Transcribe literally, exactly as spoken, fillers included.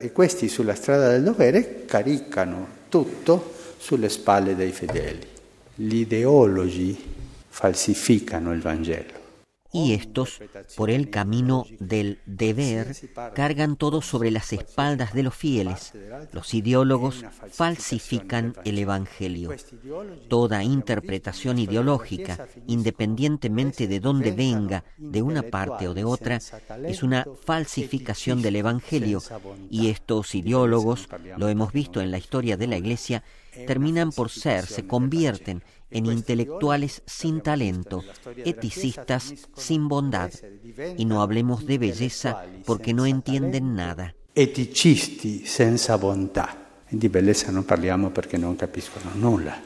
E questi sulla strada del dovere caricano tutto sulle spalle dei fedeli. Gli ideologi falsificano il Vangelo. Y estos, por el camino del deber, cargan todo sobre las espaldas de los fieles. Los ideólogos falsifican el Evangelio. Toda interpretación ideológica, independientemente de dónde venga, de una parte o de otra, es una falsificación del Evangelio. Y estos ideólogos, lo hemos visto en la historia de la Iglesia, terminan por ser, se convierten en intelectuales sin talento, eticistas sin bondad. Y no hablemos de belleza porque no entienden nada. Eticisti senza bontà. Di bellezza non parliamo perché non capiscono nulla.